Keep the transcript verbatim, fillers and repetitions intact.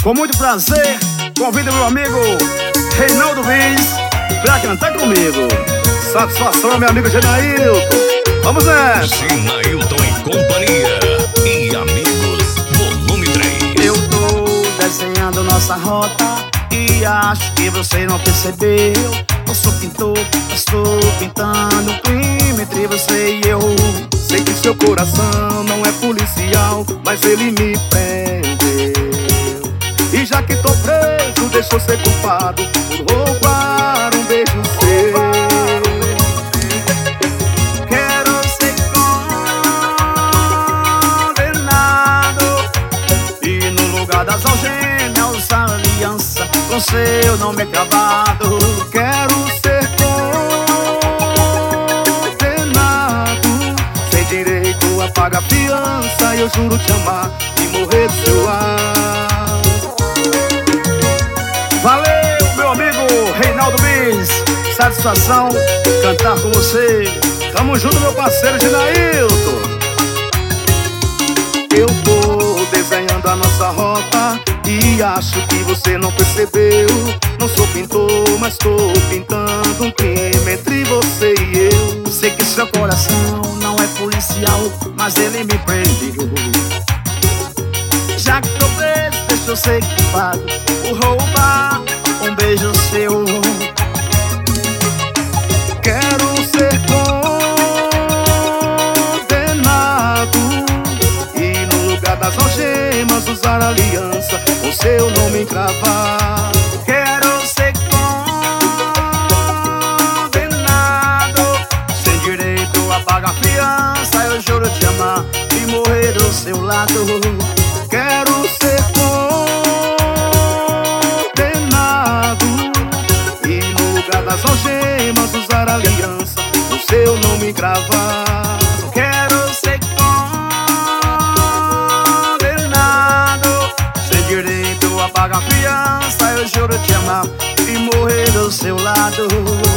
Com muito prazer, convido meu amigo Reinaldo Bis pra cantar comigo. Satisfação, meu amigo Genailton. Vamos nessa! Genailton e companhia e amigos, volume três. Eu tô desenhando nossa rota e acho que você não percebeu. Eu sou pintor, estou pintando um clima entre você e eu. Sei que seu coração não é policial, mas ele me prendeu. E já que tô preso, deixa eu ser culpado por roubar um beijo seu. Quero ser condenado e no lugar das algemas usar aliança com seu nome cravado. Quero ser condenado sem direito a pagar fiança. Eu juro te amar e morrer do seu lado. Valeu, meu amigo Reinaldo Bis. Satisfação cantar com você. Tamo junto, meu parceiro Genailton. Eu tô desenhando a nossa rota e acho que você não percebeu. Não sou pintor, mas tô pintando um clima entre você e eu. Sei que seu coração não é policial, mas ele me prendeu. Já que tô preso, deixa eu ser culpado por roubar um beijo seu. Quero ser condenado e no lugar das algemas usar aliança com seu nome encravar. Quero ser condenado sem direito a pagar fiança. Eu juro te amar e morrer do seu lado. Quero ser condenado e no lugar das algemas usar aliança com seu nome gravar. Quero ser condenado sem direito a pagar fiança. Eu juro te amar e morrer do seu lado.